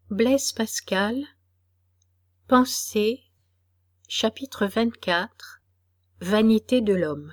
Blaise Pascal, Pensée, chapitre 24, Vanité de l'homme.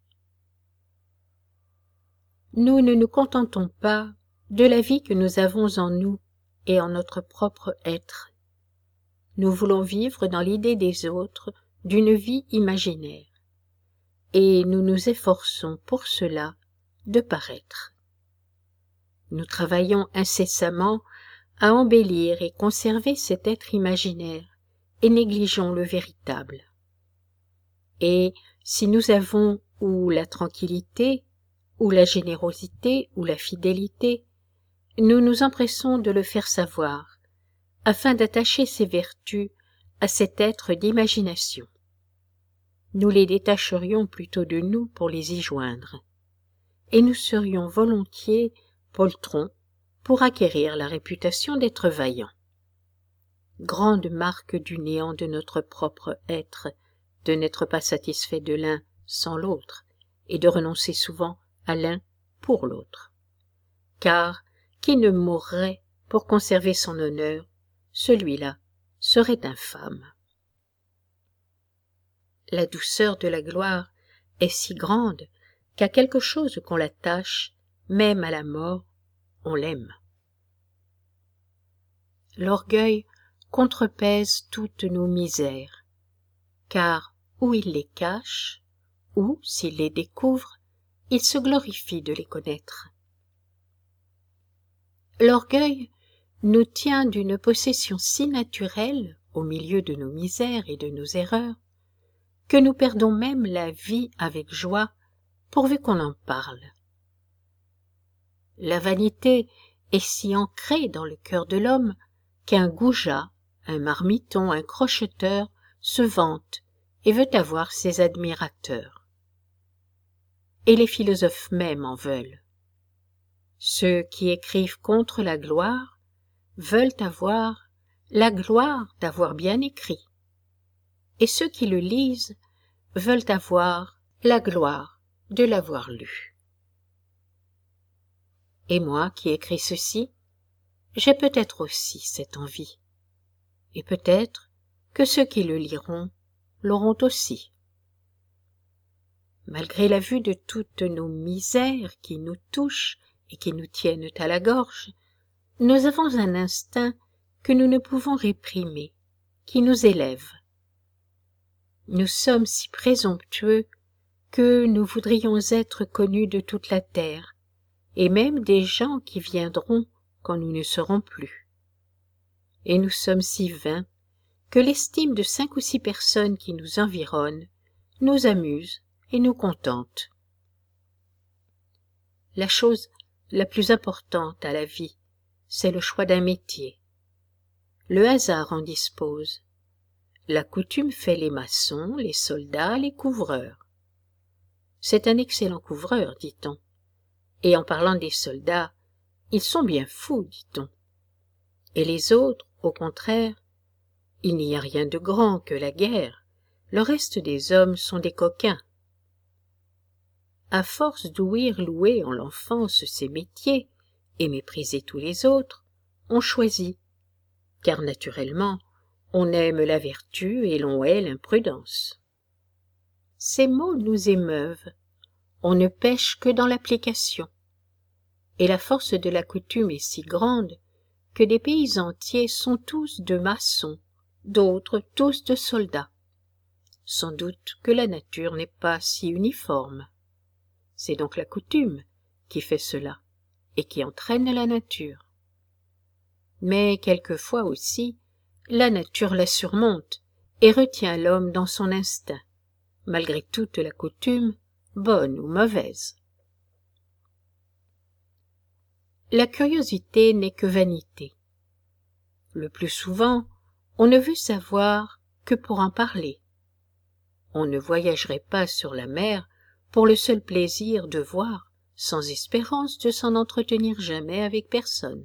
Nous ne nous contentons pas de la vie que nous avons en nous et en notre propre être. Nous voulons vivre dans l'idée des autres d'une vie imaginaire, et nous nous efforçons pour cela de paraître. Nous travaillons incessamment à embellir et conserver cet être imaginaire, et négligeons le véritable. Et si nous avons ou la tranquillité, ou la générosité, ou la fidélité, nous nous empressons de le faire savoir, afin d'attacher ces vertus à cet être d'imagination. Nous les détacherions plutôt de nous pour les y joindre, et nous serions volontiers poltrons pour acquérir la réputation d'être vaillants. Grande marque du néant de notre propre être, de n'être pas satisfait de l'un sans l'autre, et de renoncer souvent à l'un pour l'autre. Car qui ne mourrait pour conserver son honneur, celui-là serait infâme. La douceur de la gloire est si grande qu'à quelque chose qu'on l'attache, même à la mort, on l'aime. L'orgueil contrepèse toutes nos misères, car ou il les cache, ou, s'il les découvre, il se glorifie de les connaître. L'orgueil nous tient d'une possession si naturelle au milieu de nos misères et de nos erreurs, que nous perdons même la vie avec joie, pourvu qu'on en parle. La vanité est si ancrée dans le cœur de l'homme qu'un goujat, un marmiton, un crocheteur se vante et veut avoir ses admirateurs. Et les philosophes même en veulent. Ceux qui écrivent contre la gloire veulent avoir la gloire d'avoir bien écrit, et ceux qui le lisent veulent avoir la gloire de l'avoir lu. Et moi qui écris ceci, j'ai peut-être aussi cette envie, et peut-être que ceux qui le liront l'auront aussi. Malgré la vue de toutes nos misères qui nous touchent et qui nous tiennent à la gorge, nous avons un instinct que nous ne pouvons réprimer, qui nous élève. Nous sommes si présomptueux que nous voudrions être connus de toute la terre, et même des gens qui viendront quand nous ne serons plus. Et nous sommes si vains que l'estime de 5 ou 6 personnes qui nous environnent nous amuse et nous contente. La chose la plus importante à la vie, c'est le choix d'un métier. Le hasard en dispose. La coutume fait les maçons, les soldats, les couvreurs. C'est un excellent couvreur, dit-on. Et en parlant des soldats, ils sont bien fous, dit-on. Et les autres, au contraire, il n'y a rien de grand que la guerre. Le reste des hommes sont des coquins. À force d'ouïr louer en l'enfance ces métiers et mépriser tous les autres, on choisit, car naturellement, on aime la vertu et l'on hait l'imprudence. Ces mots nous émeuvent, on ne pêche que dans l'application, et la force de la coutume est si grande que des pays entiers sont tous de maçons, d'autres tous de soldats. Sans doute que la nature n'est pas si uniforme. C'est donc la coutume qui fait cela, et qui entraîne la nature. Mais quelquefois aussi, la nature la surmonte et retient l'homme dans son instinct, malgré toute la coutume, bonne ou mauvaise. La curiosité n'est que vanité. Le plus souvent, on ne veut savoir que pour en parler. On ne voyagerait pas sur la mer pour le seul plaisir de voir, sans espérance de s'en entretenir jamais avec personne.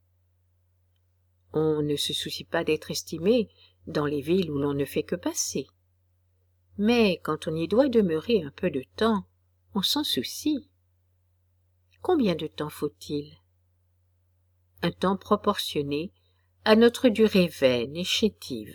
On ne se soucie pas d'être estimé dans les villes où l'on ne fait que passer. Mais quand on y doit demeurer un peu de temps, on s'en soucie. Combien de temps faut-il? Un temps proportionné à notre durée vaine et chétive.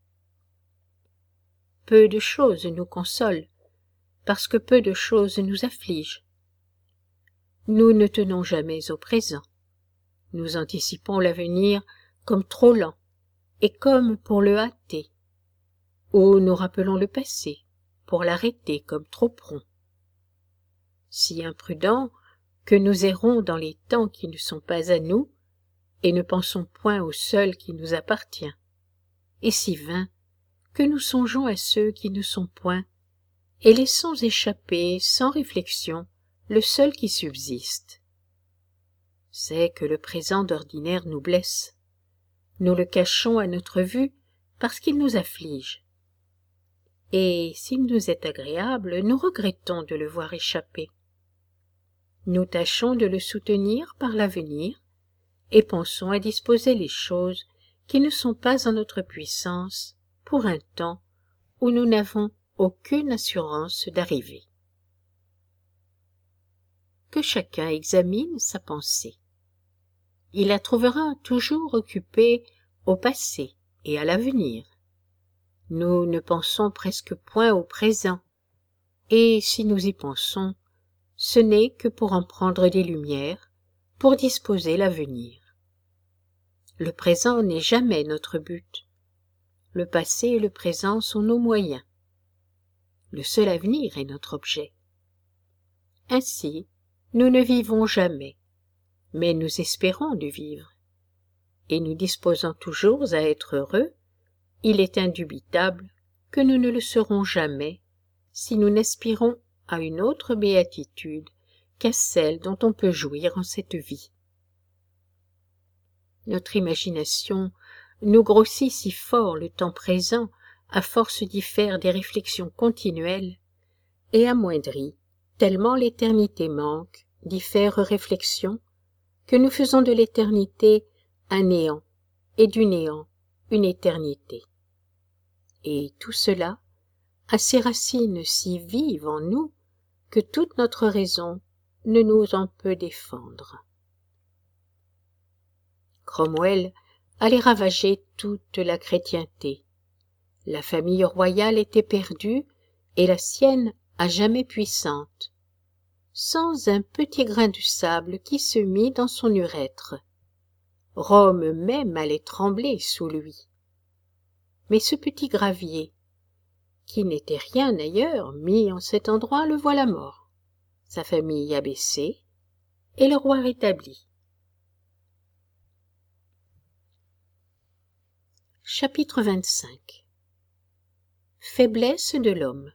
Peu de choses nous consolent, parce que peu de choses nous affligent. Nous ne tenons jamais au présent. Nous anticipons l'avenir comme trop lent et comme pour le hâter, ou nous rappelons le passé pour l'arrêter comme trop prompt. Si imprudents que nous errons dans les temps qui ne sont pas à nous et ne pensons point au seul qui nous appartient, et si vains que nous songeons à ceux qui ne sont point et laissons échapper sans réflexion le seul qui subsiste. C'est que le présent d'ordinaire nous blesse. Nous le cachons à notre vue parce qu'il nous afflige. Et s'il nous est agréable, nous regrettons de le voir échapper. Nous tâchons de le soutenir par l'avenir et pensons à disposer les choses qui ne sont pas en notre puissance pour un temps où nous n'avons aucune assurance d'arriver. Que chacun examine sa pensée. Il la trouvera toujours occupée au passé et à l'avenir. Nous ne pensons presque point au présent, et si nous y pensons, ce n'est que pour en prendre des lumières, pour disposer l'avenir. Le présent n'est jamais notre but. Le passé et le présent sont nos moyens. Le seul avenir est notre objet. Ainsi, nous ne vivons jamais, mais nous espérons de vivre. Et nous disposant toujours à être heureux, il est indubitable que nous ne le serons jamais si nous n'aspirons à une autre béatitude qu'à celle dont on peut jouir en cette vie. Notre imagination nous grossit si fort le temps présent à force d'y faire des réflexions continuelles et amoindrit tellement l'éternité manque d'y faire réflexion que nous faisons de l'éternité un néant et du néant une éternité. Et tout cela a ses racines si vives en nous que toute notre raison ne nous en peut défendre. Cromwell allait ravager toute la chrétienté. La famille royale était perdue et la sienne à jamais puissante, sans un petit grain de sable qui se mit dans son urètre. Rome même allait trembler sous lui. Mais ce petit gravier, qui n'était rien ailleurs, mis en cet endroit, le voilà mort, sa famille abaissée, et le roi rétabli. Chapitre 25. Faiblesse de l'homme.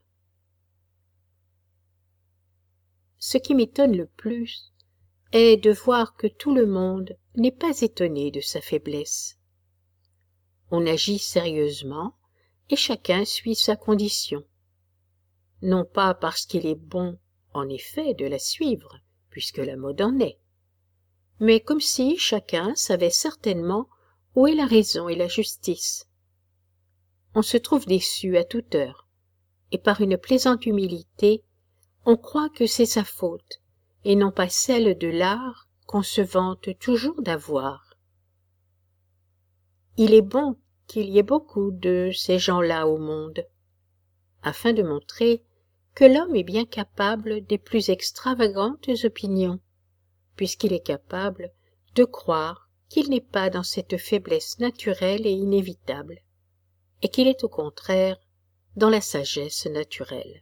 Ce qui m'étonne le plus est de voir que tout le monde n'est pas étonné de sa faiblesse. On agit sérieusement et chacun suit sa condition. Non pas parce qu'il est bon, en effet, de la suivre, puisque la mode en est, mais comme si chacun savait certainement où est la raison et la justice. On se trouve déçu à toute heure, et par une plaisante humilité, on croit que c'est sa faute, et non pas celle de l'art qu'on se vante toujours d'avoir. Il est bon qu'il y ait beaucoup de ces gens-là au monde, afin de montrer que l'homme est bien capable des plus extravagantes opinions, puisqu'il est capable de croire qu'il n'est pas dans cette faiblesse naturelle et inévitable, et qu'il est au contraire dans la sagesse naturelle.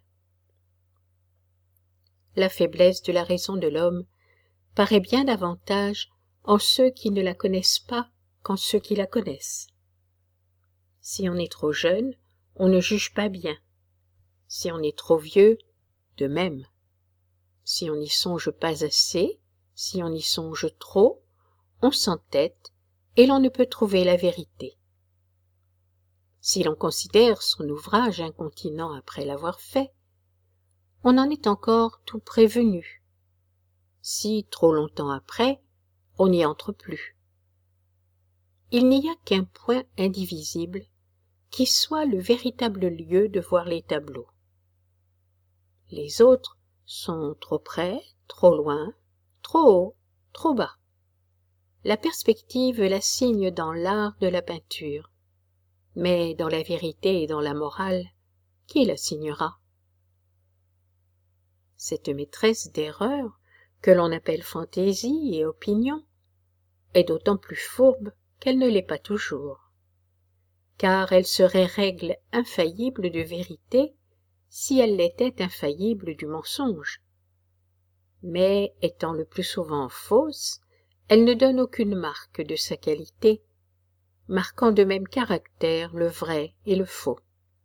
La faiblesse de la raison de l'homme paraît bien davantage en ceux qui ne la connaissent pas qu'en ceux qui la connaissent. Si on est trop jeune, on ne juge pas bien. Si on est trop vieux, de même. Si on n'y songe pas assez, si on y songe trop, on s'entête et l'on ne peut trouver la vérité. Si l'on considère son ouvrage incontinent après l'avoir fait, on en est encore tout prévenu. Si, trop longtemps après, on n'y entre plus. Il n'y a qu'un point indivisible qui soit le véritable lieu de voir les tableaux. Les autres sont trop près, trop loin, trop haut, trop bas. la perspective l'assigne dans l'art de la peinture. Mais dans la vérité et dans la morale, qui l'assignera? Cette maîtresse d'erreur, que l'on appelle fantaisie et opinion, est d'autant plus fourbe qu'elle ne l'est pas toujours, car elle serait règle infaillible de vérité si elle l'était infaillible du mensonge. Mais étant le plus souvent fausse, elle ne donne aucune marque de sa qualité, marquant de même caractère le vrai et le faux.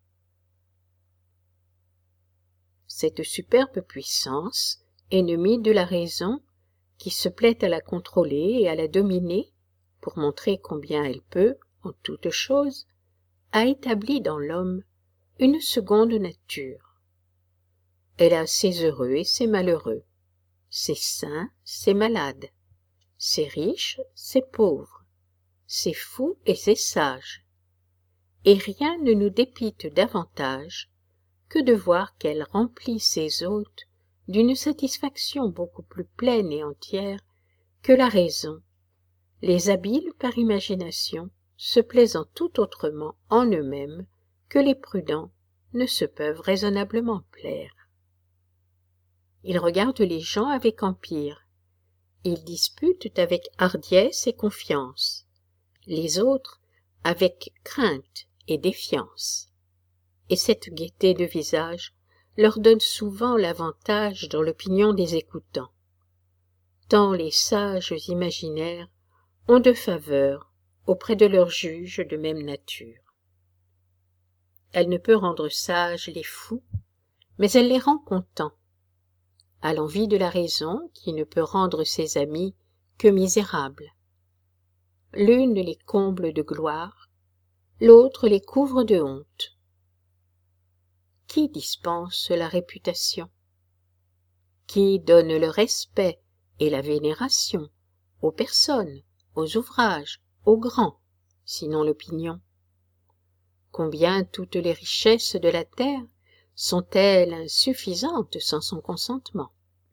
Cette superbe puissance, ennemie de la raison, qui se plaît à la contrôler et à la dominer, pour montrer combien elle peut, en toute chose, a établi dans l'homme une seconde nature. Elle a ses heureux et ses malheureux, ses sains, ses malades, ses riches, ses pauvres, ses fous et ses sages, et rien ne nous dépite davantage que de voir qu'elle remplit ses hôtes d'une satisfaction beaucoup plus pleine et entière que la raison, les habiles par imagination se plaisant tout autrement en eux-mêmes que les prudents ne se peuvent raisonnablement plaire. Ils regardent les gens avec empire, ils disputent avec hardiesse et confiance, les autres avec crainte et défiance. Et cette gaieté de visage leur donne souvent l'avantage dans l'opinion des écoutants, tant les sages imaginaires ont de faveur auprès de leurs juges de même nature. Elle ne peut rendre sages les fous, mais elle les rend contents, à l'envi de la raison qui ne peut rendre ses amis que misérables. L'une les comble de gloire, l'autre les couvre de honte. Qui dispense la réputation? Qui donne le respect et la vénération aux personnes, aux ouvrages, aux grands, sinon l'opinion? Combien toutes les richesses de la terre sont-elles insuffisantes sans son consentement?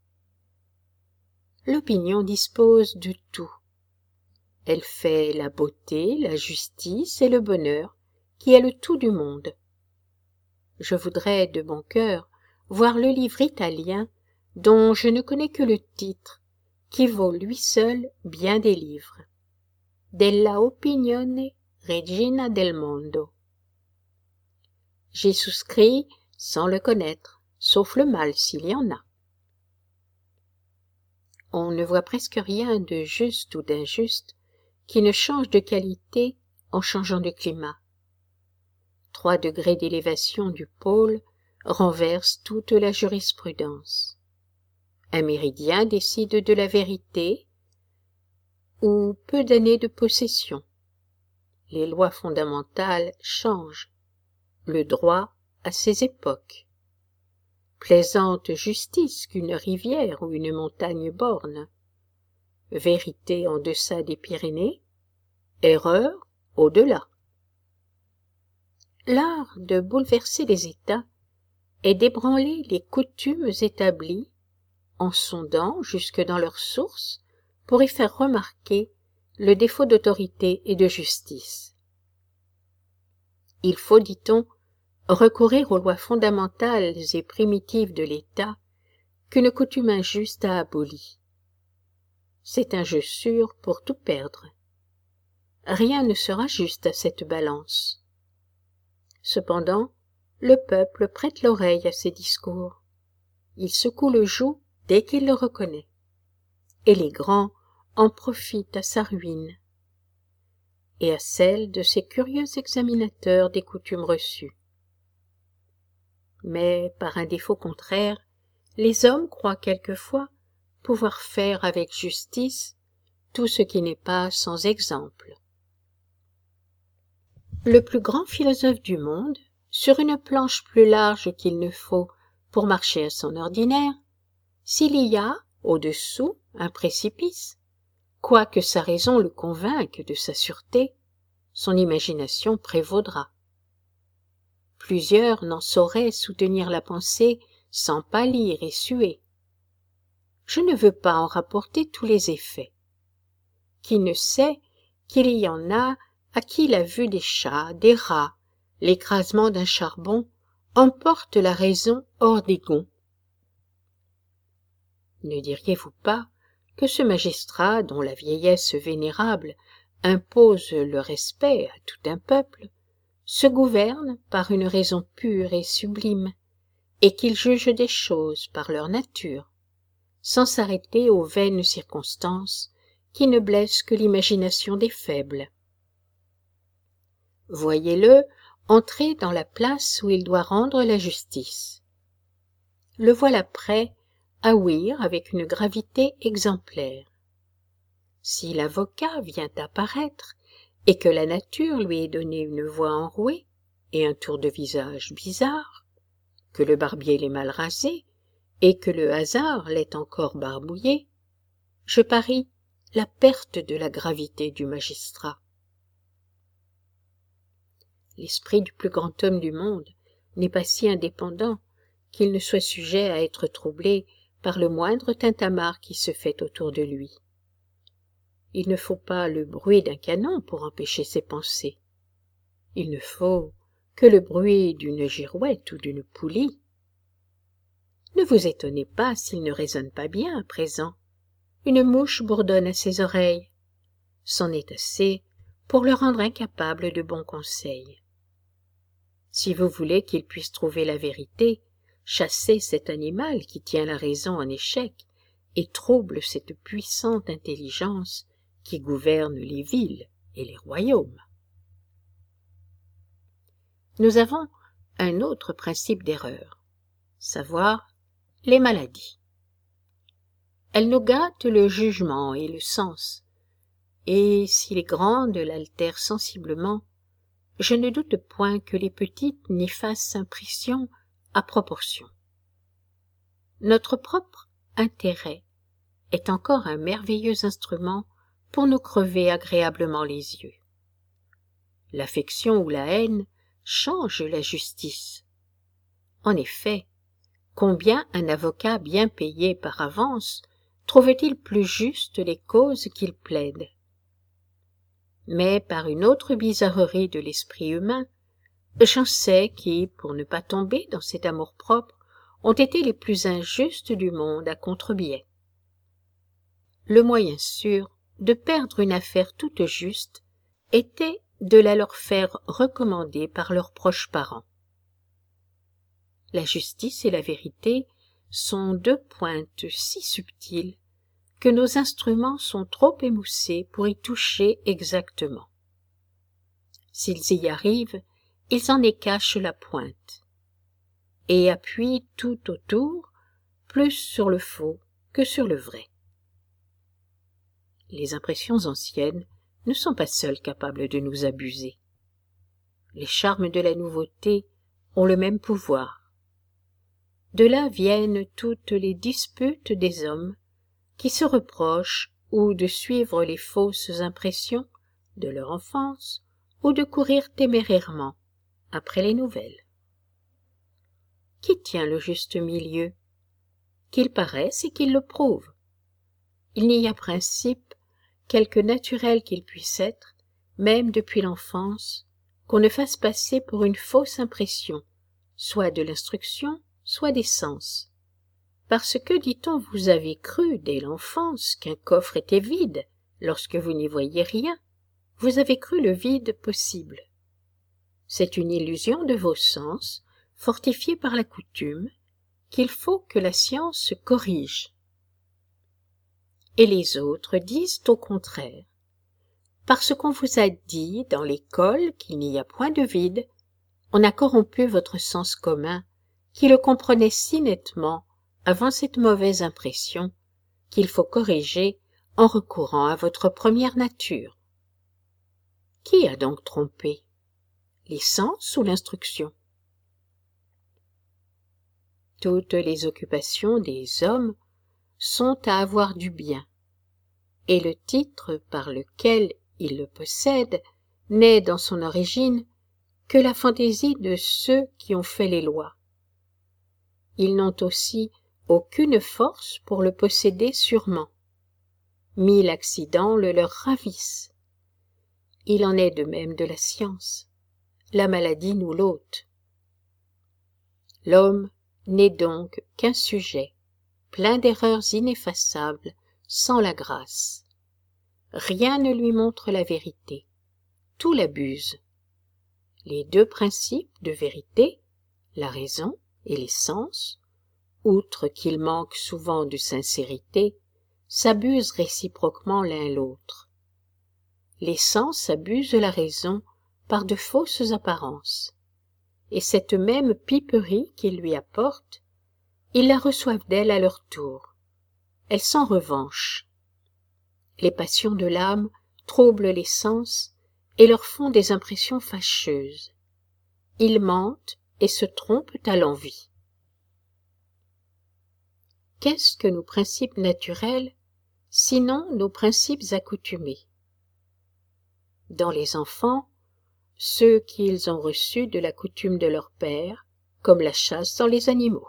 L'opinion dispose de tout. Elle fait la beauté, la justice et le bonheur, qui est le tout du monde. Je voudrais de bon cœur voir le livre italien dont je ne connais que le titre, qui vaut lui seul bien des livres. Della opinione regina del mondo. J'y souscris sans le connaître, sauf le mal s'il y en a. On ne voit presque rien de juste ou d'injuste qui ne change de qualité en changeant de climat. 3 degrés d'élévation du pôle renversent toute la jurisprudence. Un méridien décide de la vérité ou peu d'années de possession. Les lois fondamentales changent. Le droit a ses époques. Plaisante justice qu'une rivière ou une montagne borne. Vérité en deçà des Pyrénées, erreur au-delà. L'art de bouleverser les États est d'ébranler les coutumes établies en sondant jusque dans leurs sources pour y faire remarquer le défaut d'autorité et de justice. Il faut, dit-on, recourir aux lois fondamentales et primitives de l'État qu'une coutume injuste a abolies. C'est un jeu sûr pour tout perdre. Rien ne sera juste à cette balance. Cependant, le peuple prête l'oreille à ces discours. Il secoue le joug dès qu'il le reconnaît, et les grands en profitent à sa ruine et à celle de ces curieux examinateurs des coutumes reçues. Mais par un défaut contraire, les hommes croient quelquefois pouvoir faire avec justice tout ce qui n'est pas sans exemple. Le plus grand philosophe du monde, sur une planche plus large qu'il ne faut pour marcher à son ordinaire, s'il y a, au-dessous, un précipice, quoique sa raison le convainque de sa sûreté, son imagination prévaudra. Plusieurs n'en sauraient soutenir la pensée sans pâlir et suer. Je ne veux pas en rapporter tous les effets. qui ne sait qu'il y en a à qui la vue des chats, des rats, l'écrasement d'un charbon emporte la raison hors des gonds. Ne diriez-vous pas que ce magistrat dont la vieillesse vénérable impose le respect à tout un peuple se gouverne par une raison pure et sublime, et qu'il juge des choses par leur nature, sans s'arrêter aux vaines circonstances qui ne blessent que l'imagination des faibles. Voyez-le entrer dans la place où il doit rendre la justice. Le voilà prêt à ouïr avec une gravité exemplaire. Si l'avocat vient à paraître, et que la nature lui ait donné une voix enrouée et un tour de visage bizarre, que le barbier l'ait mal rasé, et que le hasard l'ait encore barbouillé, je parie la perte de la gravité du magistrat. L'esprit du plus grand homme du monde n'est pas si indépendant qu'il ne soit sujet à être troublé par le moindre tintamarre qui se fait autour de lui. Il ne faut pas le bruit d'un canon pour empêcher ses pensées. Il ne faut que le bruit d'une girouette ou d'une poulie. Ne vous étonnez pas s'il ne raisonne pas bien à présent. Une mouche bourdonne à ses oreilles. C'en est assez pour le rendre incapable de bons conseils. Si vous voulez qu'il puisse trouver la vérité, chassez cet animal qui tient la raison en échec et trouble cette puissante intelligence qui gouverne les villes et les royaumes. Nous avons un autre principe d'erreur, savoir les maladies. Elles nous gâtent le jugement et le sens, et si les grandes l'altèrent sensiblement, je ne doute point que les petites n'y fassent impression à proportion. Notre propre intérêt est encore un merveilleux instrument pour nous crever agréablement les yeux. L'affection ou la haine change la justice. En effet, combien un avocat bien payé par avance trouve-t-il plus justes les causes qu'il plaide? Mais par une autre bizarrerie de l'esprit humain, j'en sais qui, pour ne pas tomber dans cet amour-propre, ont été les plus injustes du monde à contre-biais. Le moyen sûr de perdre une affaire toute juste était de la leur faire recommander par leurs proches parents. La justice et la vérité sont deux pointes si subtiles que nos instruments sont trop émoussés pour y toucher exactement. S'ils y arrivent, ils en écachent la pointe, et appuient tout autour, plus sur le faux que sur le vrai. Les impressions anciennes ne sont pas seules capables de nous abuser. Les charmes de la nouveauté ont le même pouvoir. De là viennent toutes les disputes des hommes qui se reprochent ou de suivre les fausses impressions de leur enfance ou de courir témérairement après les nouvelles. Qui tient le juste milieu? Qu'il paraisse et qu'il le prouve. Il n'y a principe, quelque naturel qu'il puisse être, même depuis l'enfance, qu'on ne fasse passer pour une fausse impression, soit de l'instruction, soit des sens. Parce que, dit-on, vous avez cru dès l'enfance qu'un coffre était vide, lorsque vous n'y voyiez rien, vous avez cru le vide possible. C'est une illusion de vos sens, fortifiée par la coutume, qu'il faut que la science corrige. Et les autres disent au contraire. Parce qu'on vous a dit dans l'école qu'il n'y a point de vide, on a corrompu votre sens commun, qui le comprenait si nettement avant cette mauvaise impression, qu'il faut corriger en recourant à votre première nature. Qui a donc trompé? Les sens ou l'instruction? Toutes les occupations des hommes sont à avoir du bien, et le titre par lequel ils le possèdent n'est dans son origine que la fantaisie de ceux qui ont fait les lois. Ils n'ont aussi aucune force pour le posséder sûrement. 1000 accidents le leur ravissent. Il en est de même de la science. La maladie nous l'ôte. L'homme n'est donc qu'un sujet, plein d'erreurs ineffaçables, sans la grâce. Rien ne lui montre la vérité, tout l'abuse. Les deux principes de vérité, la raison et les sens, outre qu'ils manquent souvent de sincérité, s'abusent réciproquement l'un l'autre. Les sens abusent la raison par de fausses apparences, et cette même piperie qu'ils lui apportent, ils la reçoivent d'elle à leur tour. Elle s'en revanche. Les passions de l'âme troublent les sens et leur font des impressions fâcheuses. Ils mentent et se trompent à l'envi. Qu'est-ce que nos principes naturels, sinon nos principes accoutumés? Dans les enfants, ceux qu'ils ont reçus de la coutume de leur père, comme la chasse dans les animaux.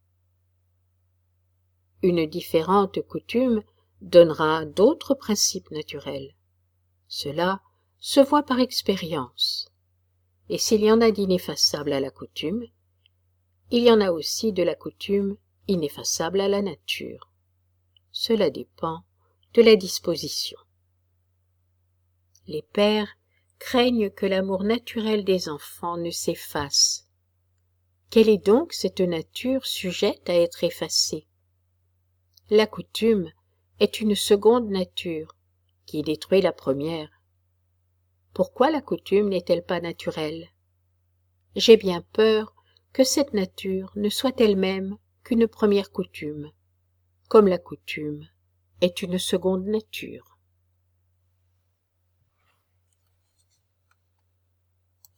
Une différente coutume donnera d'autres principes naturels. Cela se voit par expérience. Et s'il y en a d'ineffaçable à la coutume, il y en a aussi de la coutume ineffaçable à la nature. Cela dépend de la disposition. Les pères craignent que l'amour naturel des enfants ne s'efface. Quelle est donc cette nature sujette à être effacée? La coutume est une seconde nature qui détruit la première. Pourquoi la coutume n'est-elle pas naturelle? J'ai bien peur que cette nature ne soit elle-même qu'une première coutume, comme la coutume est une seconde nature.